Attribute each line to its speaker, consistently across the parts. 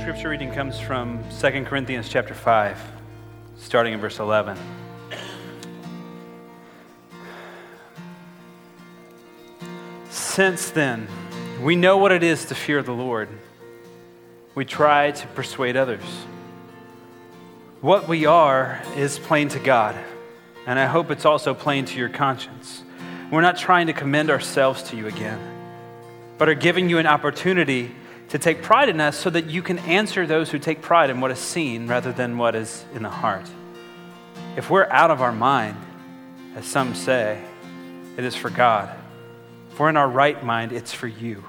Speaker 1: scripture reading comes from 2 Corinthians chapter 5, starting in verse 11. Since then, we know what it is to fear the Lord. We try to persuade others. What we are is plain to God, and I hope it's also plain to your conscience. We're not trying to commend ourselves to you again, but are giving you an opportunity to take pride in us so that you can answer those who take pride in what is seen rather than what is in the heart. If we're out of our mind, as some say, it is for God. If we're in our right mind, it's for you.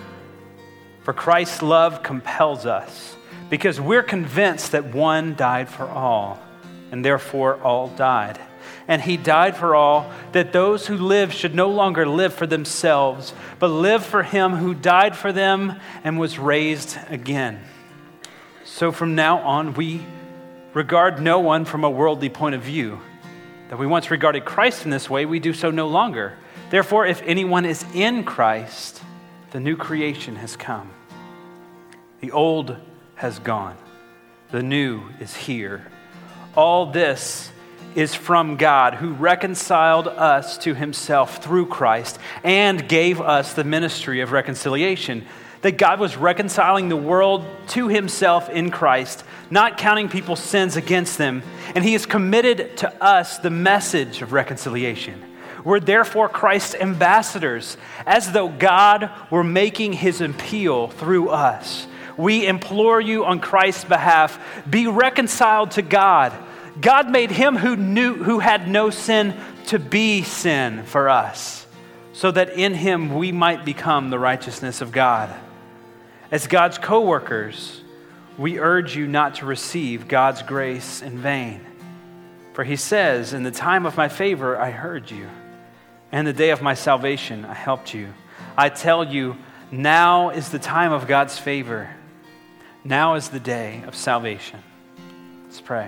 Speaker 1: For Christ's love compels us because we're convinced that one died for all, and therefore all died. And he died for all, that those who live should no longer live for themselves, but live for him who died for them and was raised again. So from now on, we regard no one from a worldly point of view. That we once regarded Christ in this way, we do so no longer. Therefore, if anyone is in Christ, the new creation has come. The old has gone. The new is here. All this is from God, who reconciled us to himself through Christ and gave us the ministry of reconciliation. That God was reconciling the world to himself in Christ, not counting people's sins against them. And he has committed to us the message of reconciliation. We're therefore Christ's ambassadors, as though God were making his appeal through us. We implore you on Christ's behalf, be reconciled to God. God made him who had no sin to be sin for us, so that in him we might become the righteousness of God. As God's co-workers, we urge you not to receive God's grace in vain. For he says, in the time of my favor I heard you, and the day of my salvation I helped you. I tell you, now is the time of God's favor. Now is the day of salvation. Let's pray.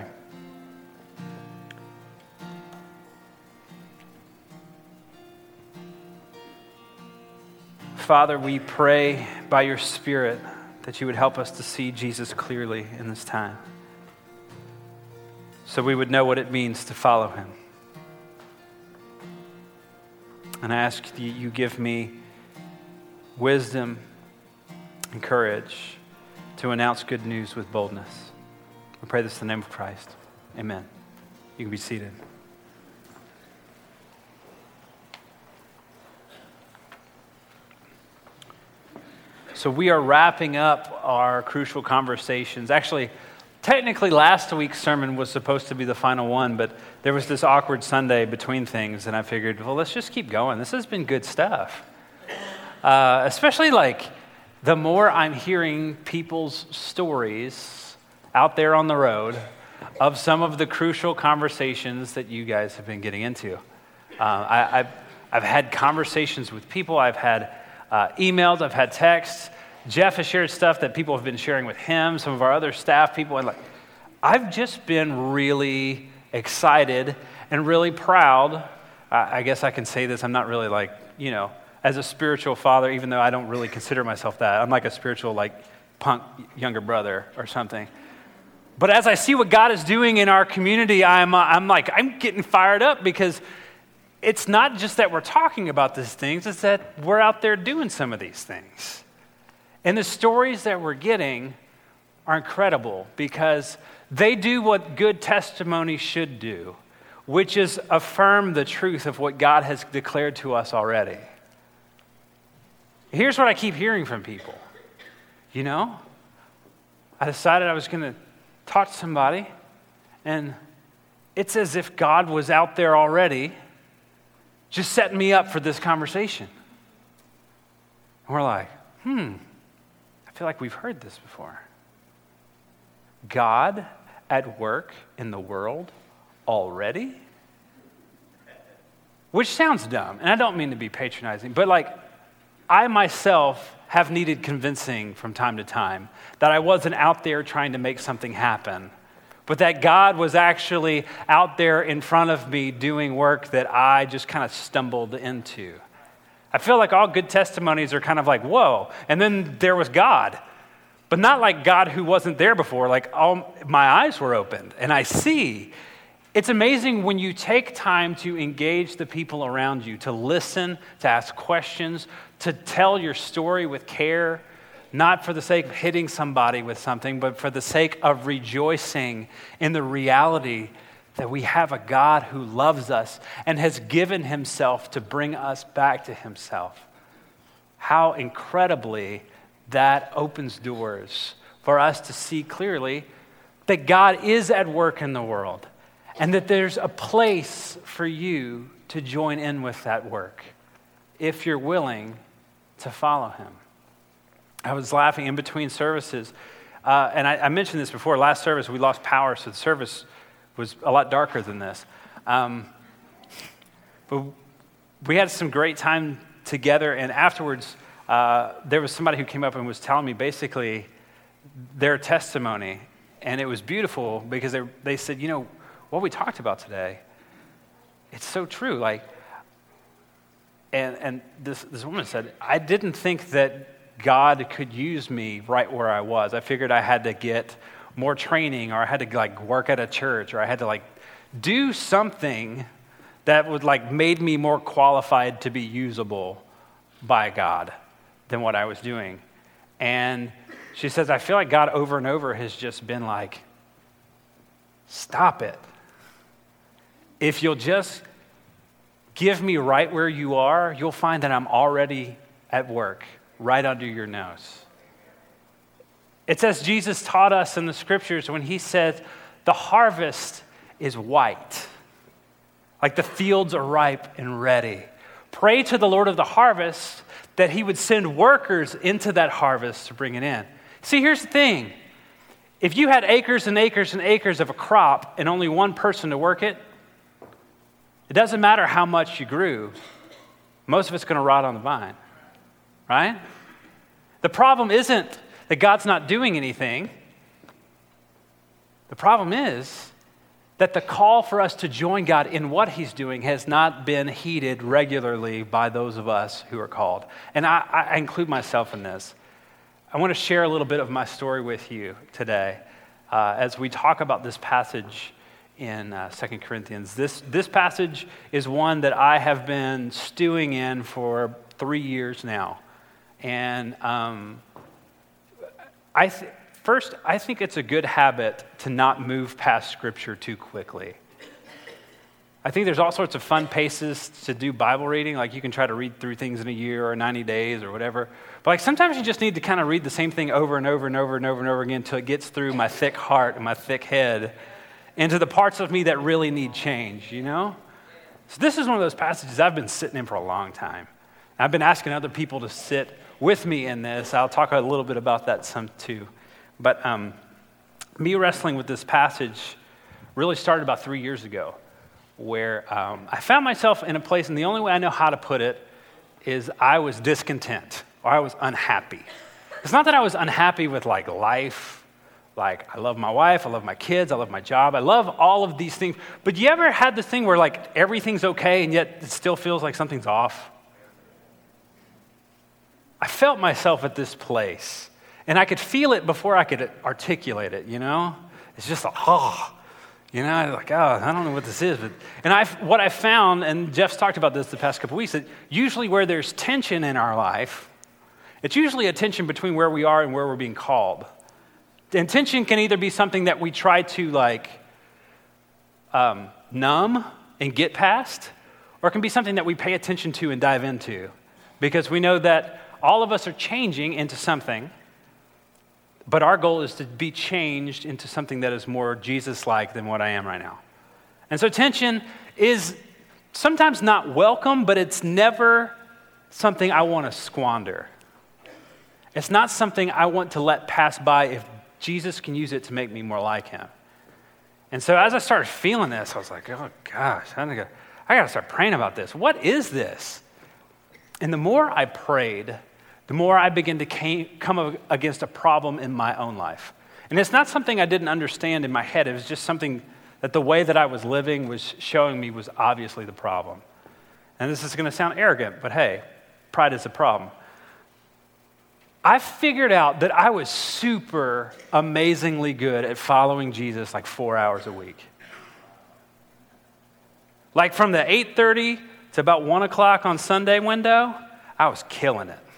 Speaker 1: Father, we pray by your Spirit that you would help us to see Jesus clearly in this time, so we would know what it means to follow him. And I ask that you give me wisdom and courage to announce good news with boldness. We pray this in the name of Christ. Amen. You can be seated. So we are wrapping up our crucial conversations. Actually, technically last week's sermon was supposed to be the final one, but there was this awkward Sunday between things, and I figured, well, let's just keep going. This has been good stuff. Especially the more I'm hearing people's stories out there on the road of some of the crucial conversations that you guys have been getting into. I've had conversations with people. I've had emails, I've had texts. Jeff has shared stuff that people have been sharing with him, some of our other staff people. And I've just been really excited and really proud. I guess I can say this. I'm not really as a spiritual father, even though I don't really consider myself that. I'm like a spiritual, punk younger brother or something. But as I see what God is doing in our community, I'm getting fired up because it's not just that we're talking about these things, it's that we're out there doing some of these things. And the stories that we're getting are incredible because they do what good testimony should do, which is affirm the truth of what God has declared to us already. Here's what I keep hearing from people. I decided I was going to talk to somebody, and it's as if God was out there already just setting me up for this conversation. And we're like, I feel like we've heard this before. God at work in the world already? Which sounds dumb, and I don't mean to be patronizing, but I myself have needed convincing from time to time that I wasn't out there trying to make something happen, but that God was actually out there in front of me doing work that I just kind of stumbled into. I feel like all good testimonies are kind of whoa, and then there was God. But not like God who wasn't there before, like all my eyes were opened and I see. It's amazing when you take time to engage the people around you, to listen, to ask questions, to tell your story with care, not for the sake of hitting somebody with something, but for the sake of rejoicing in the reality that we have a God who loves us and has given himself to bring us back to himself. How incredibly that opens doors for us to see clearly that God is at work in the world and that there's a place for you to join in with that work if you're willing to follow him. I was laughing in between services, and I mentioned this before. Last service, we lost power, so the service was a lot darker than this. But we had some great time together, and afterwards, there was somebody who came up and was telling me basically their testimony, and it was beautiful because they said, you know, what we talked about today, it's so true. Like, and this woman said, I didn't think that God could use me right where I was. I figured I had to get more training, or I had to like work at a church, or I had to like do something that would like made me more qualified to be usable by God than what I was doing. And she says, I feel like God over and over has just been like, stop it. If you'll just give me right where you are, you'll find that I'm already at work right under your nose. It's as Jesus taught us in the scriptures when he said, the harvest is white, like the fields are ripe and ready. Pray to the Lord of the harvest that he would send workers into that harvest to bring it in. See, here's the thing. If you had acres and acres and acres of a crop and only one person to work it, it doesn't matter how much you grew. Most of it's going to rot on the vine, right? The problem isn't that God's not doing anything. The problem is that the call for us to join God in what he's doing has not been heeded regularly by those of us who are called. And I include myself in this. I want to share a little bit of my story with you today as we talk about this passage in 2 Corinthians. This passage is one that I have been stewing in for 3 years now. And I think it's a good habit to not move past Scripture too quickly. I think there's all sorts of fun paces to do Bible reading, like you can try to read through things in a year or 90 days or whatever. But like sometimes you just need to kind of read the same thing over and over and over and over and over again until it gets through my thick heart and my thick head into the parts of me that really need change, you know? So this is one of those passages I've been sitting in for a long time. I've been asking other people to sit with me in this. I'll talk a little bit about that some too. But me wrestling with this passage really started about 3 years ago, where I found myself in a place, and the only way I know how to put it is I was discontent, or I was unhappy. It's not that I was unhappy with like life. Like, I love my wife, I love my kids, I love my job, I love all of these things. But you ever had this thing where like everything's okay and yet it still feels like something's off? I felt myself at this place, and I could feel it before I could articulate it, you know? It's just like, you know, like, I don't know what this is. And what I found, and Jeff's talked about this the past couple weeks, that usually where there's tension in our life, it's usually a tension between where we are and where we're being called. And tension can either be something that we try to like numb and get past, or it can be something that we pay attention to and dive into, because we know that all of us are changing into something, but our goal is to be changed into something that is more Jesus-like than what I am right now. And so tension is sometimes not welcome, but it's never something I want to squander. It's not something I want to let pass by if Jesus can use it to make me more like him. And so as I started feeling this, I was like, oh gosh, I got to start praying about this. What is this? And the more I prayed, the more I began to come against a problem in my own life. And it's not something I didn't understand in my head. It was just something that the way that I was living was showing me was obviously the problem. And this is going to sound arrogant, but hey, pride is a problem. I figured out that I was super amazingly good at following Jesus like 4 hours a week. Like from the 8:30 to about 1 o'clock on Sunday window, I was killing it.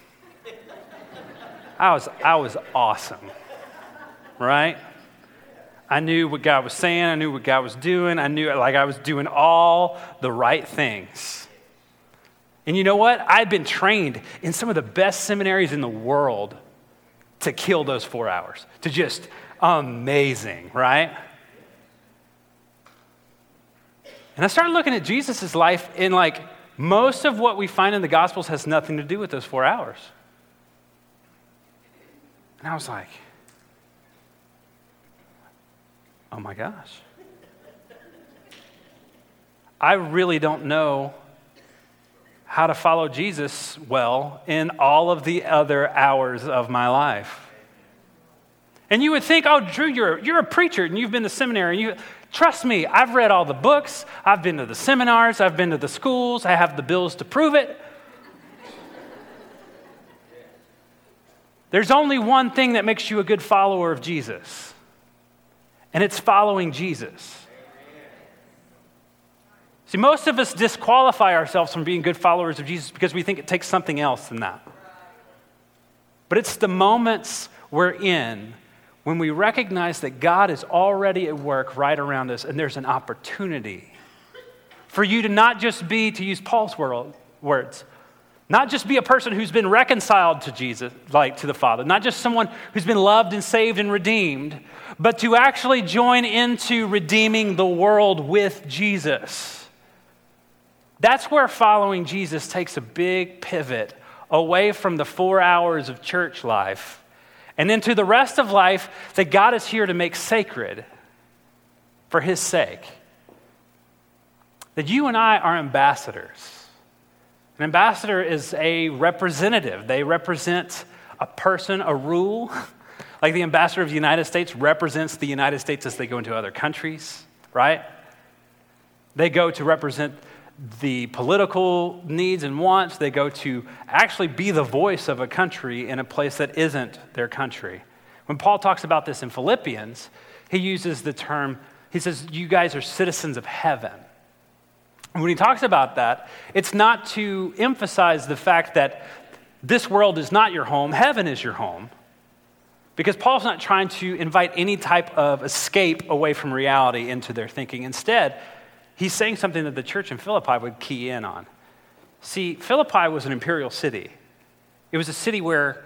Speaker 1: I was awesome, right? I knew what God was saying. I knew what God was doing. I knew like I was doing all the right things. And you know what? I'd been trained in some of the best seminaries in the world to kill those 4 hours. To just amazing, right? And I started looking at Jesus' life, and like most of what we find in the Gospels has nothing to do with those 4 hours. And I was like, oh my gosh. I really don't know how to follow Jesus well in all of the other hours of my life. And you would think, oh, Drew, you're a preacher and you've been to seminary. And trust me, I've read all the books. I've been to the seminars. I've been to the schools. I have the bills to prove it. There's only one thing that makes you a good follower of Jesus, and it's following Jesus. See, most of us disqualify ourselves from being good followers of Jesus because we think it takes something else than that. But it's the moments we're in when we recognize that God is already at work right around us, and there's an opportunity for you to not just be, to use Paul's words, not just be a person who's been reconciled to Jesus, like to the Father, not just someone who's been loved and saved and redeemed, but to actually join into redeeming the world with Jesus. That's where following Jesus takes a big pivot away from the 4 hours of church life and into the rest of life that God is here to make sacred for his sake. That you and I are ambassadors. An ambassador is a representative. They represent a person, a rule. Like the ambassador of the United States represents the United States as they go into other countries, right? They go to represent the political needs and wants. They go to actually be the voice of a country in a place that isn't their country. When Paul talks about this in Philippians, he uses the term, he says, you guys are citizens of heaven. And when he talks about that, it's not to emphasize the fact that this world is not your home, heaven is your home. Because Paul's not trying to invite any type of escape away from reality into their thinking. Instead, he's saying something that the church in Philippi would key in on. See, Philippi was an imperial city. It was a city where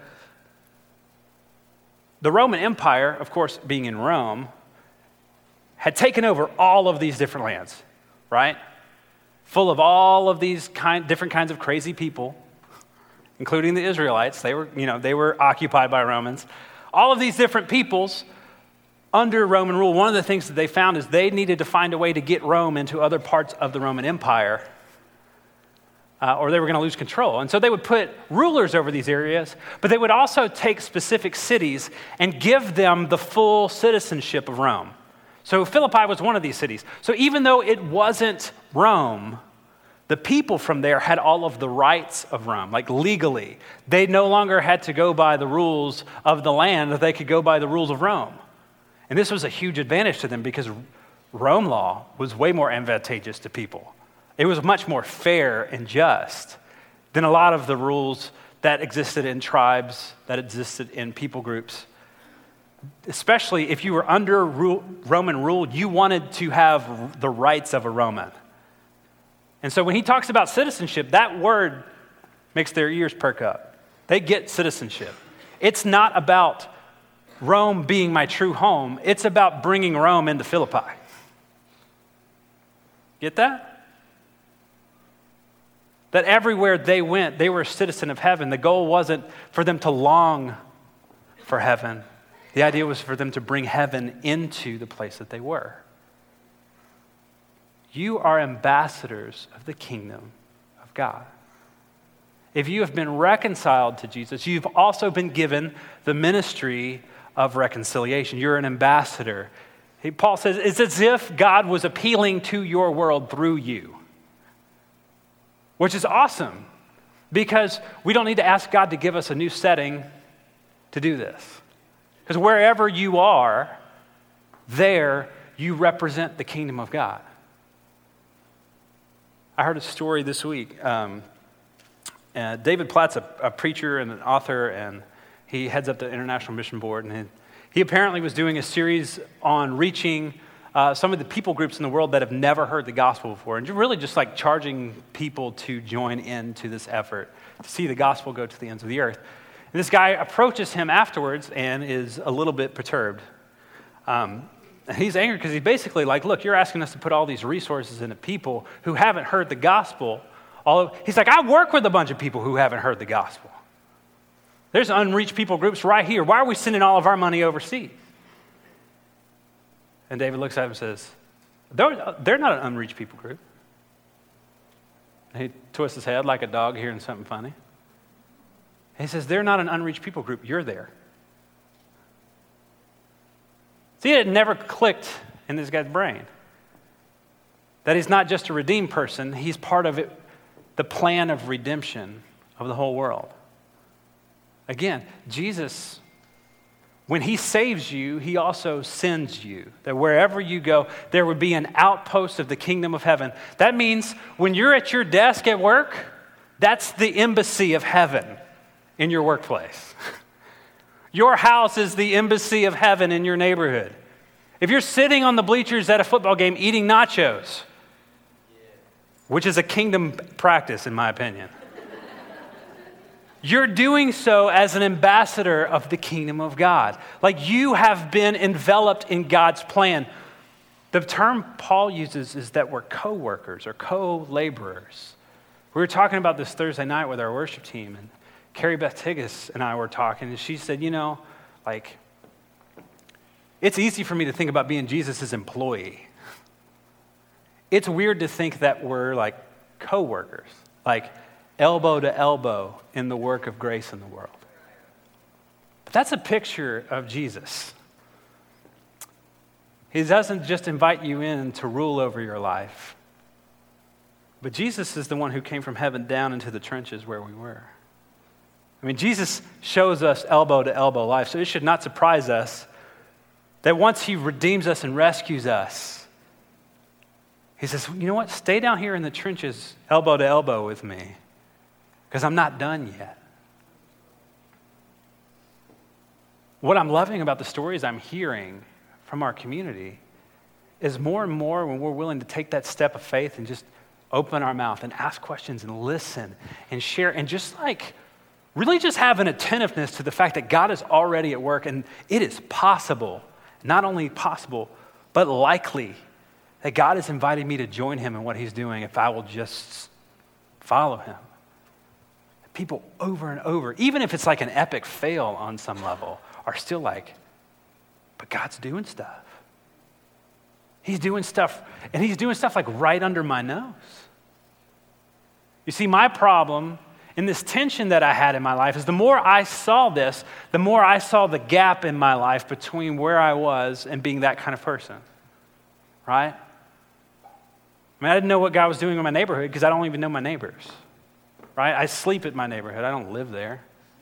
Speaker 1: the Roman Empire, of course, being in Rome, had taken over all of these different lands, right? Full of all of these different kinds of crazy people, including the Israelites. They were occupied by Romans. All of these different peoples under Roman rule. One of the things that they found is they needed to find a way to get Rome into other parts of the Roman Empire, or they were going to lose control. And so they would put rulers over these areas, but they would also take specific cities and give them the full citizenship of Rome. So Philippi was one of these cities. So even though it wasn't Rome, the people from there had all of the rights of Rome, like legally. They no longer had to go by the rules of the land, they could go by the rules of Rome. And this was a huge advantage to them because Rome law was way more advantageous to people. It was much more fair and just than a lot of the rules that existed in tribes, that existed in people groups. Especially if you were under Roman rule, you wanted to have the rights of a Roman. And so when he talks about citizenship, that word makes their ears perk up. They get citizenship. It's not about Rome being my true home. It's about bringing Rome into Philippi. Get that? That everywhere they went, they were a citizen of heaven. The goal wasn't for them to long for heaven. The idea was for them to bring heaven into the place that they were. You are ambassadors of the kingdom of God. If you have been reconciled to Jesus, you've also been given the ministry of reconciliation. You're an ambassador. Paul says it's as if God was appealing to your world through you, which is awesome because we don't need to ask God to give us a new setting to do this. Because wherever you are, there you represent the kingdom of God. I heard a story this week. David Platt's a preacher and an author, and he heads up the International Mission Board. And he apparently was doing a series on reaching some of the people groups in the world that have never heard the gospel before, and really just like charging people to join into this effort to see the gospel go to the ends of the earth. And this guy approaches him afterwards and is a little bit perturbed. And he's angry because he's basically like, look, you're asking us to put all these resources into people who haven't heard the gospel. He's like, I work with a bunch of people who haven't heard the gospel. There's unreached people groups right here. Why are we sending all of our money overseas? And David looks at him and says, they're not an unreached people group. And he twists his head like a dog hearing something funny. And he says, they're not an unreached people group. You're there. See, it never clicked in this guy's brain that he's not just a redeemed person. He's part of it, the plan of redemption of the whole world. Again, Jesus, when he saves you, he also sends you. That wherever you go, there would be an outpost of the kingdom of heaven. That means when you're at your desk at work, that's the embassy of heaven in your workplace. Your house is the embassy of heaven in your neighborhood. If you're sitting on the bleachers at a football game eating nachos, which is a kingdom practice in my opinion, you're doing so as an ambassador of the kingdom of God. Like you have been enveloped in God's plan. The term Paul uses is that we're co-workers or co-laborers. We were talking about this Thursday night with our worship team, and Carrie Beth Tigas and I were talking, and she said, it's easy for me to think about being Jesus' employee. It's weird to think that we're like co-workers, like elbow to elbow in the work of grace in the world. But that's a picture of Jesus. He doesn't just invite you in to rule over your life, but Jesus is the one who came from heaven down into the trenches where we were. I mean, Jesus shows us elbow-to-elbow life, so it should not surprise us that once he redeems us and rescues us, he says, you know what? Stay down here in the trenches elbow-to-elbow with me because I'm not done yet. What I'm loving about the stories I'm hearing from our community is more and more when we're willing to take that step of faith and just open our mouth and ask questions and listen and share and just like really just have an attentiveness to the fact that God is already at work and it is possible, not only possible, but likely that God has invited me to join him in what he's doing if I will just follow him. People over and over, even if it's like an epic fail on some level, are still like, but God's doing stuff. He's doing stuff, and he's doing stuff like right under my nose. You see, my problem in this tension that I had in my life is the more I saw this, the more I saw the gap in my life between where I was and being that kind of person, right? I mean, I didn't know what God was doing in my neighborhood because I don't even know my neighbors, right? I sleep at my neighborhood. I don't live there.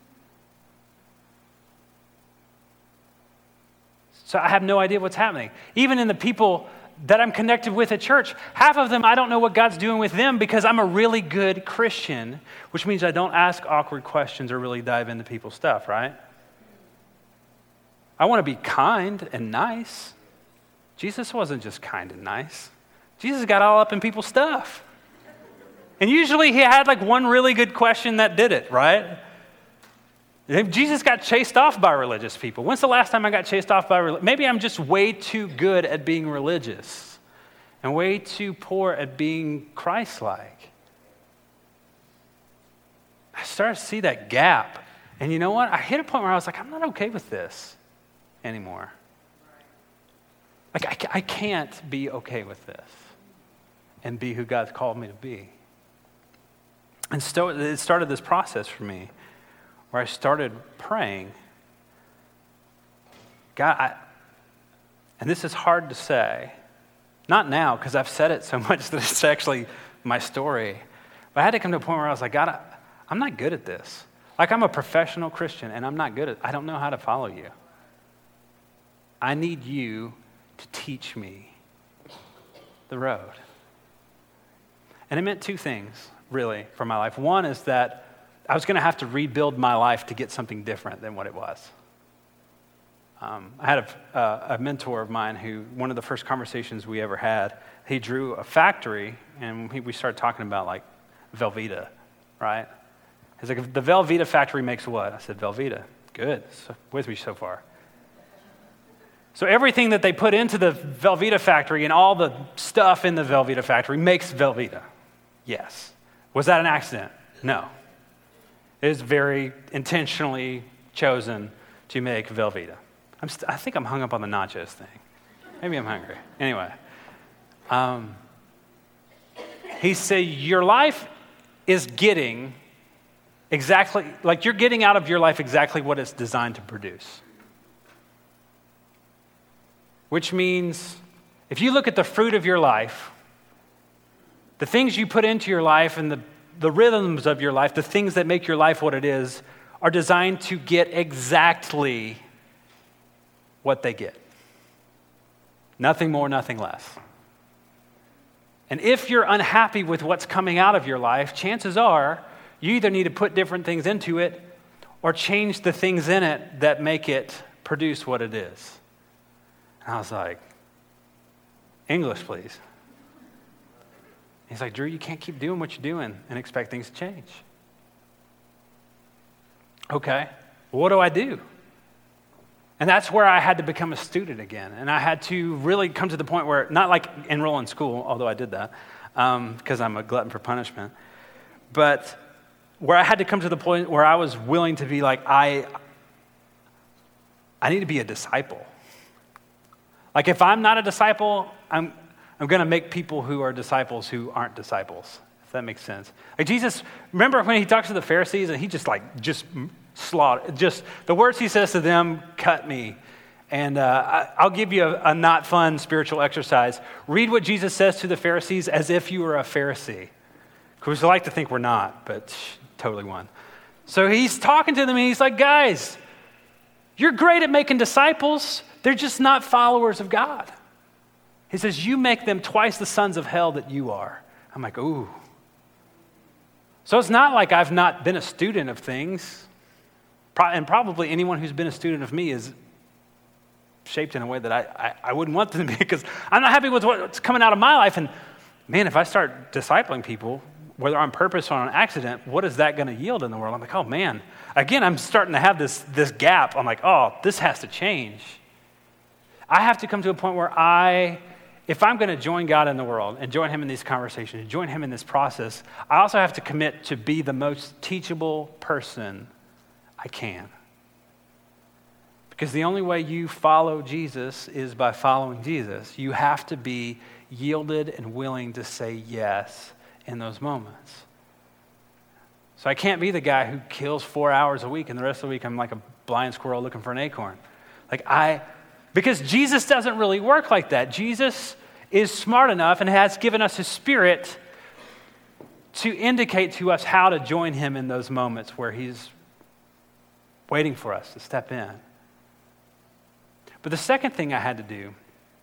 Speaker 1: So I have no idea what's happening. Even in the people that I'm connected with at church, half of them, I don't know what God's doing with them because I'm a really good Christian, which means I don't ask awkward questions or really dive into people's stuff, right? I want to be kind and nice. Jesus wasn't just kind and nice. Jesus got all up in people's stuff. And usually he had like one really good question that did it, right? Jesus got chased off by religious people. When's the last time I got chased off by maybe I'm just way too good at being religious and way too poor at being Christ-like. I started to see that gap. And you know what? I hit a point where I was like, I'm not okay with this anymore. Like, I can't be okay with this and be who God's called me to be. And so it started this process for me where I started praying, God, and this is hard to say, not now because I've said it so much that it's actually my story, but I had to come to a point where I was like, God, I'm not good at this. Like I'm a professional Christian and I don't know how to follow you. I need you to teach me the road. And it meant two things, really, for my life. One is that I was going to have to rebuild my life to get something different than what it was. I had a mentor of mine who, one of the first conversations we ever had, he drew a factory, and we started talking about like Velveeta, right? He's like, the Velveeta factory makes what? I said, Velveeta. Good. So, with me so far. So everything that they put into the Velveeta factory and all the stuff in the Velveeta factory makes Velveeta. Yes. Was that an accident? No. It was very intentionally chosen to make Velveeta. I think I'm hung up on the nachos thing. Maybe I'm hungry. Anyway. He said, your life is getting exactly, like you're getting out of your life exactly what it's designed to produce. Which means, if you look at the fruit of your life, the things you put into your life and the rhythms of your life, the things that make your life what it is, are designed to get exactly what they get. Nothing more, nothing less. And if you're unhappy with what's coming out of your life, chances are you either need to put different things into it or change the things in it that make it produce what it is. And I was like, English, please. He's like, Drew, you can't keep doing what you're doing and expect things to change. Okay, well, what do I do? And that's where I had to become a student again. And I had to really come to the point where, not like enroll in school, although I did that, because I'm a glutton for punishment, but where I had to come to the point where I was willing to be like, I need to be a disciple. Like if I'm not a disciple, I'm going to make people who are disciples who aren't disciples, if that makes sense. Like Jesus, remember when he talks to the Pharisees and he just slaughter, just the words he says to them cut me. And I'll give you a not fun spiritual exercise. Read what Jesus says to the Pharisees as if you were a Pharisee. Because we like to think we're not, but totally one. So he's talking to them and he's like, guys, you're great at making disciples. They're just not followers of God. He says, you make them twice the sons of hell that you are. I'm like, ooh. So it's not like I've not been a student of things. And probably anyone who's been a student of me is shaped in a way that I wouldn't want them to be, because I'm not happy with what's coming out of my life. And man, if I start discipling people, whether on purpose or on accident, what is that going to yield in the world? I'm like, oh man. Again, I'm starting to have this gap. I'm like, oh, this has to change. I have to come to a point where if I'm going to join God in the world and join him in these conversations, join him in this process, I also have to commit to be the most teachable person I can. Because the only way you follow Jesus is by following Jesus. You have to be yielded and willing to say yes in those moments. So I can't be the guy who kills 4 hours a week and the rest of the week I'm like a blind squirrel looking for an acorn. Because Jesus doesn't really work like that. Jesus is smart enough and has given us his Spirit to indicate to us how to join him in those moments where he's waiting for us to step in. But the second thing I had to do,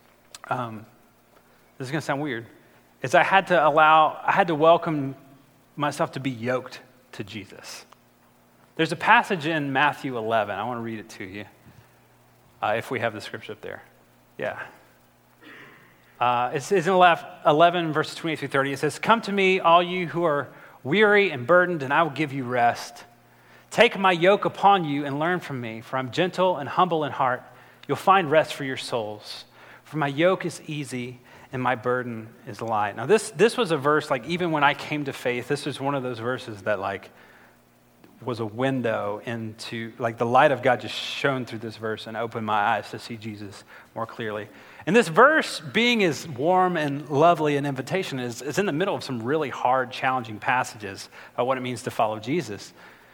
Speaker 1: this is going to sound weird, is I had to welcome myself to be yoked to Jesus. There's a passage in Matthew 11. I want to read it to you, if we have the scripture up there. Yeah. It's in 11, verses 28 through 30. It says, "Come to me, all you who are weary and burdened, and I will give you rest. Take my yoke upon you and learn from me, for I'm gentle and humble in heart. You'll find rest for your souls. For my yoke is easy and my burden is light." Now this was a verse, like even when I came to faith, this was one of those verses that like was a window into, like the light of God just shone through this verse and opened my eyes to see Jesus more clearly. And this verse, being as warm and lovely an invitation, is in the middle of some really hard, challenging passages about what it means to follow Jesus.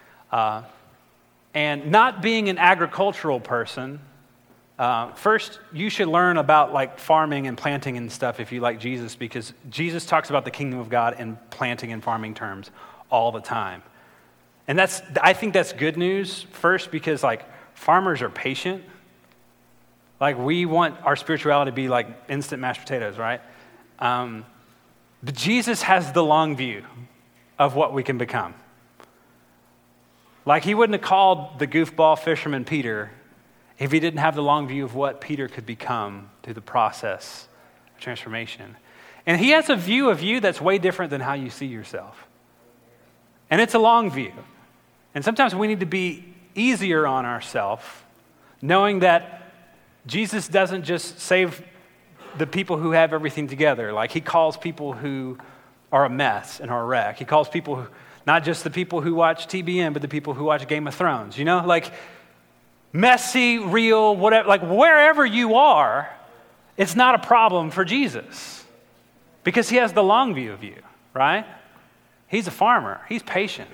Speaker 1: And not being an agricultural person, first, you should learn about like farming and planting and stuff if you like Jesus, because Jesus talks about the kingdom of God in planting and farming terms all the time. And I think that's good news first because like farmers are patient. Like we want our spirituality to be like instant mashed potatoes, right? But Jesus has the long view of what we can become. Like he wouldn't have called the goofball fisherman Peter if he didn't have the long view of what Peter could become through the process of transformation. And he has a view of you that's way different than how you see yourself. And it's a long view. And sometimes we need to be easier on ourselves, knowing that Jesus doesn't just save the people who have everything together. Like he calls people who are a mess and are a wreck. He calls people who, not just the people who watch TBN, but the people who watch Game of Thrones. You know, like messy, real, whatever, like wherever you are, it's not a problem for Jesus because he has the long view of you, right? He's a farmer. He's patient.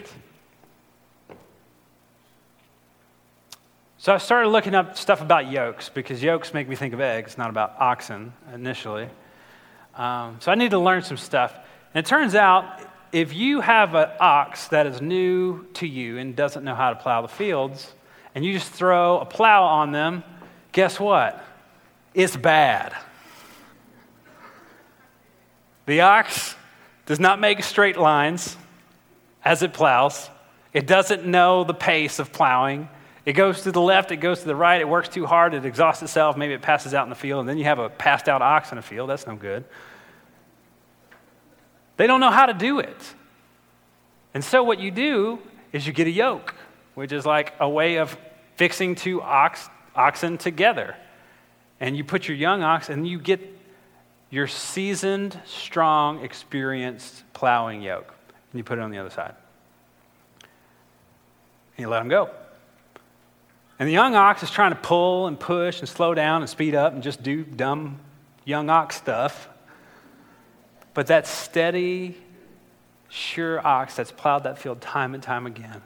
Speaker 1: So I started looking up stuff about yokes because yokes make me think of eggs, not about oxen initially. So I need to learn some stuff. And it turns out if you have an ox that is new to you and doesn't know how to plow the fields, and you just throw a plow on them, guess what? It's bad. The ox does not make straight lines as it plows. It doesn't know the pace of plowing. It goes to the left, it goes to the right, it works too hard, it exhausts itself, maybe it passes out in the field, and then you have a passed out ox in a field. That's no good. They don't know how to do it. And so what you do is you get a yoke, which is like a way of fixing two oxen together. And you put your young ox, and you get your seasoned, strong, experienced plowing yoke. And you put it on the other side. And you let them go. And the young ox is trying to pull and push and slow down and speed up and just do dumb young ox stuff. But that steady, sure ox that's plowed that field time and time again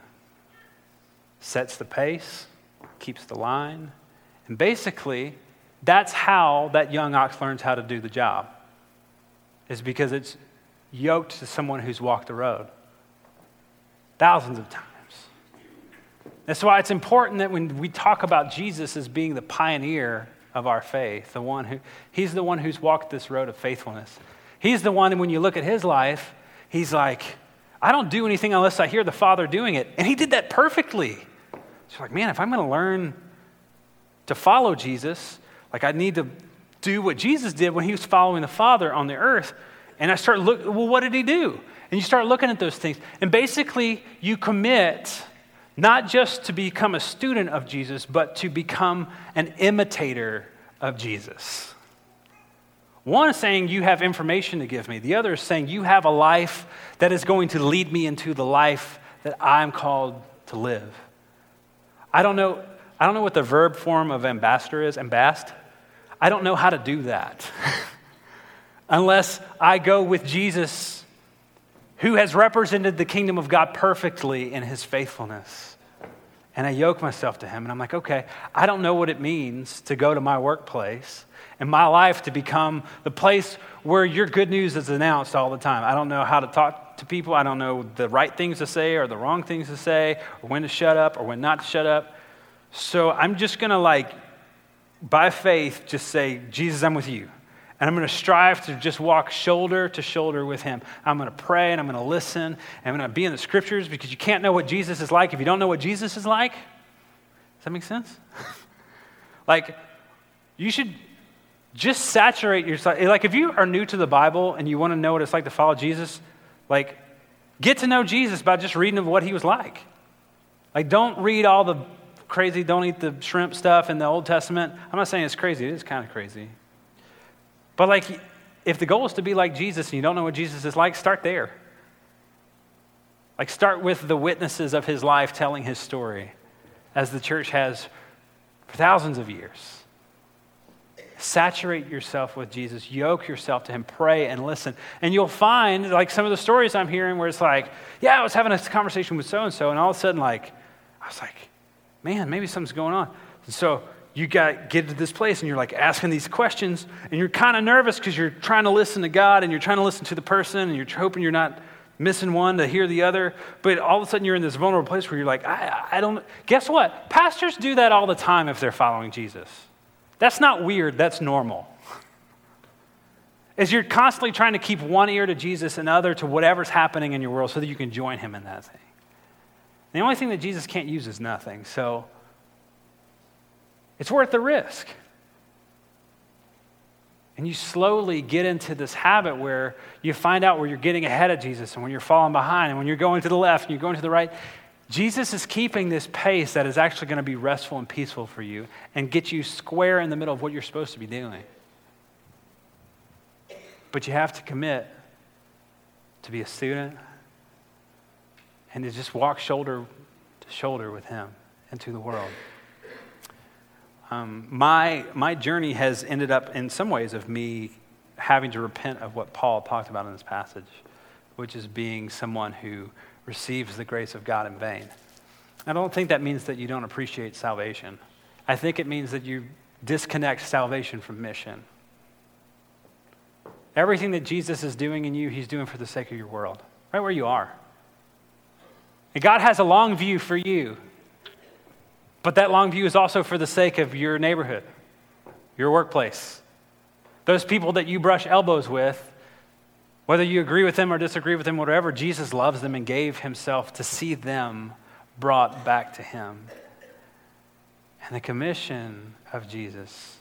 Speaker 1: sets the pace, keeps the line, and basically that's how that young ox learns how to do the job, is because it's yoked to someone who's walked the road thousands of times. That's why it's important that when we talk about Jesus as being the pioneer of our faith, he's the one who's walked this road of faithfulness. He's the one, and when you look at his life, he's like, I don't do anything unless I hear the Father doing it. And he did that perfectly. So like, man, if I'm going to learn to follow Jesus, like I need to do what Jesus did when he was following the Father on the earth. And I start looking, well, what did he do? And you start looking at those things. And basically, you commit not just to become a student of Jesus, but to become an imitator of Jesus. One is saying you have information to give me. The other is saying you have a life that is going to lead me into the life that I'm called to live. I don't know what the verb form of ambassador is, ambast. I don't know how to do that unless I go with Jesus, who has represented the kingdom of God perfectly in his faithfulness. And I yoke myself to him, and I'm like, okay, I don't know what it means to go to my workplace and my life to become the place where your good news is announced all the time. I don't know how to talk to people. I don't know the right things to say or the wrong things to say, or when to shut up or when not to shut up. So I'm just going to by faith, just say, Jesus, I'm with you. And I'm going to strive to just walk shoulder to shoulder with him. I'm going to pray and I'm going to listen. And I'm going to be in the scriptures because you can't know what Jesus is like if you don't know what Jesus is like. Does that make sense? You should just saturate yourself. If you are new to the Bible and you want to know what it's like to follow Jesus, get to know Jesus by just reading of what he was like. Don't read all the crazy, don't eat the shrimp stuff in the Old Testament. I'm not saying it's crazy. It is kind of crazy. But if the goal is to be like Jesus and you don't know what Jesus is like, start there. Start with the witnesses of his life telling his story, as the church has for thousands of years. Saturate yourself with Jesus. Yoke yourself to him. Pray and listen. And you'll find, some of the stories I'm hearing where it's I was having a conversation with so-and-so, and all of a sudden, I was like, man, maybe something's going on. And so you get to this place and you're asking these questions and you're kind of nervous because you're trying to listen to God and you're trying to listen to the person and you're hoping you're not missing one to hear the other, but all of a sudden you're in this vulnerable place where you're like, I don't, guess what? Pastors do that all the time if they're following Jesus. That's not weird, that's normal. Is you're constantly trying to keep one ear to Jesus and other to whatever's happening in your world so that you can join him in that thing. The only thing that Jesus can't use is nothing, so it's worth the risk. And you slowly get into this habit where you find out where you're getting ahead of Jesus and when you're falling behind and when you're going to the left and you're going to the right. Jesus is keeping this pace that is actually going to be restful and peaceful for you and get you square in the middle of what you're supposed to be doing. But you have to commit to be a student and to just walk shoulder to shoulder with him into the world. My journey has ended up in some ways of me having to repent of what Paul talked about in this passage, which is being someone who receives the grace of God in vain. I don't think that means that you don't appreciate salvation. I think it means that you disconnect salvation from mission. Everything that Jesus is doing in you, he's doing for the sake of your world, right where you are. And God has a long view for you. But that long view is also for the sake of your neighborhood, your workplace, those people that you brush elbows with, whether you agree with them or disagree with them, whatever, Jesus loves them and gave himself to see them brought back to him. And the commission of Jesus,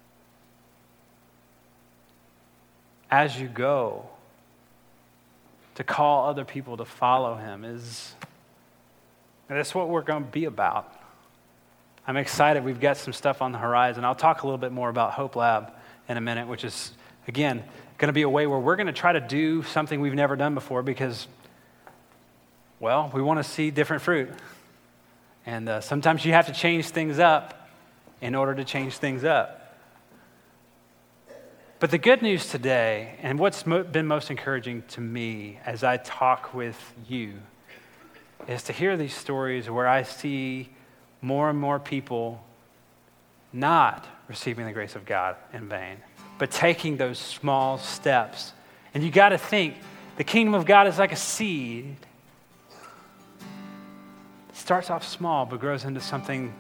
Speaker 1: as you go to call other people to follow him, that's what we're going to be about. I'm excited. We've got some stuff on the horizon. I'll talk a little bit more about Hope Lab in a minute, which is, again, going to be a way where we're going to try to do something we've never done before because, well, we want to see different fruit. And sometimes you have to change things up in order to change things up. But the good news today, and what's been most encouraging to me as I talk with you, is to hear these stories where I see more and more people not receiving the grace of God in vain, but taking those small steps. And you got to think, the kingdom of God is like a seed. It starts off small, but grows into something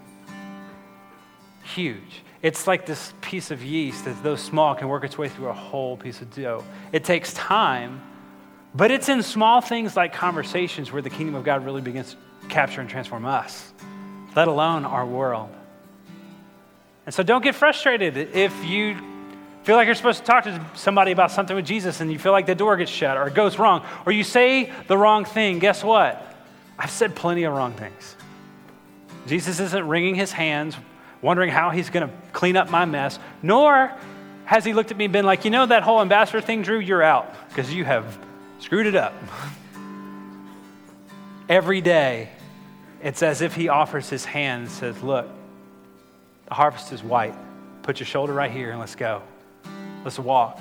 Speaker 1: huge. It's like this piece of yeast that, though small, can work its way through a whole piece of dough. It takes time, but it's in small things like conversations where the kingdom of God really begins to capture and transform us, let alone our world. And so don't get frustrated if you feel like you're supposed to talk to somebody about something with Jesus and you feel like the door gets shut or it goes wrong or you say the wrong thing. Guess what? I've said plenty of wrong things. Jesus isn't wringing his hands, wondering how he's going to clean up my mess, nor has he looked at me and been like, you know that whole ambassador thing, Drew, you're out because you have screwed it up. Every day, it's as if he offers his hand and says, look, the harvest is white. Put your shoulder right here and let's go. Let's walk.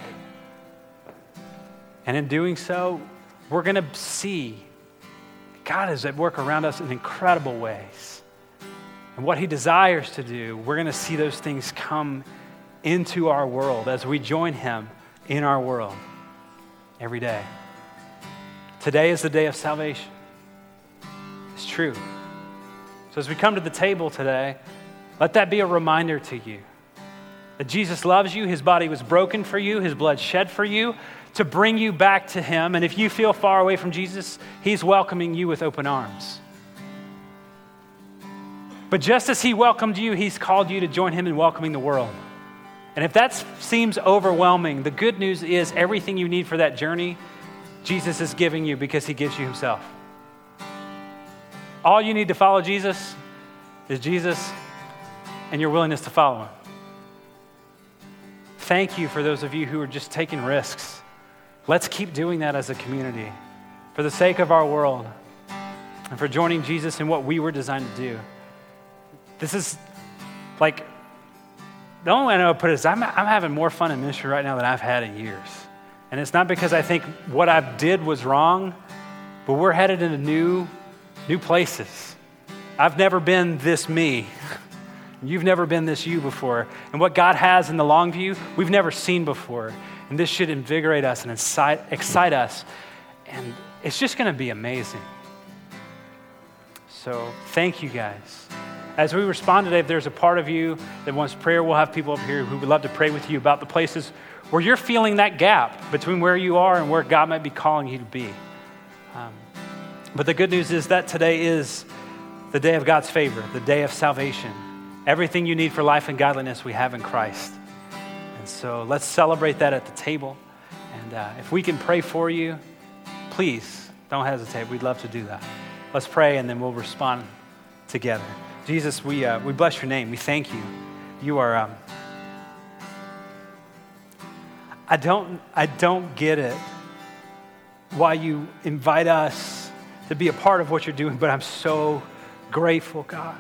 Speaker 1: And in doing so, we're going to see God is at work around us in incredible ways. And what he desires to do, we're going to see those things come into our world as we join him in our world every day. Today is the day of salvation. It's true. So as we come to the table today, let that be a reminder to you that Jesus loves you, his body was broken for you, his blood shed for you to bring you back to him. And if you feel far away from Jesus, he's welcoming you with open arms. But just as he welcomed you, he's called you to join him in welcoming the world. And if that seems overwhelming, the good news is everything you need for that journey, Jesus is giving you because he gives you himself. All you need to follow Jesus is Jesus and your willingness to follow him. Thank you for those of you who are just taking risks. Let's keep doing that as a community for the sake of our world and for joining Jesus in what we were designed to do. This is like, the only way I know how to put it is I'm having more fun in ministry right now than I've had in years. And it's not because I think what I did was wrong, but we're headed into new places. I've never been this me. You've never been this you before. And what God has in the long view, we've never seen before. And this should invigorate us and excite us. And it's just going to be amazing. So thank you guys. As we respond today, if there's a part of you that wants prayer, we'll have people up here who would love to pray with you about the places where you're feeling that gap between where you are and where God might be calling you to be. But the good news is that today is the day of God's favor, the day of salvation. Everything you need for life and godliness we have in Christ. And so let's celebrate that at the table. And if we can pray for you, please don't hesitate. We'd love to do that. Let's pray and then we'll respond together. Jesus, we bless your name. We thank you. You are, I don't get it why you invite us to be a part of what you're doing, but I'm so grateful, God.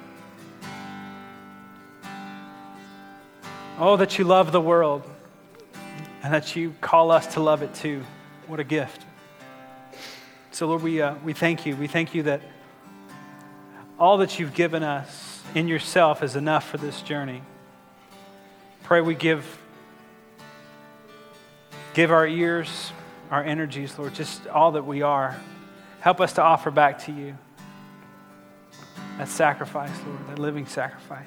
Speaker 1: Oh, that you love the world and that you call us to love it too. What a gift. So Lord, we thank you. We thank you that all that you've given us in yourself is enough for this journey. Pray we give our ears, our energies, Lord, just all that we are. Help us to offer back to you that sacrifice, Lord, that living sacrifice.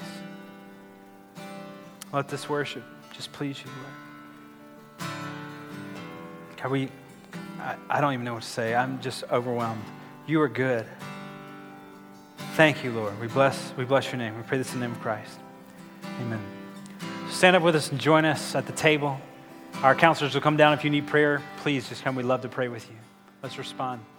Speaker 1: Let this worship just please you, Lord. God, I don't even know what to say. I'm just overwhelmed. You are good. Thank you, Lord. We bless your name. We pray this in the name of Christ. Amen. Stand up with us and join us at the table. Our counselors will come down if you need prayer. Please just come. We'd love to pray with you. Let's respond.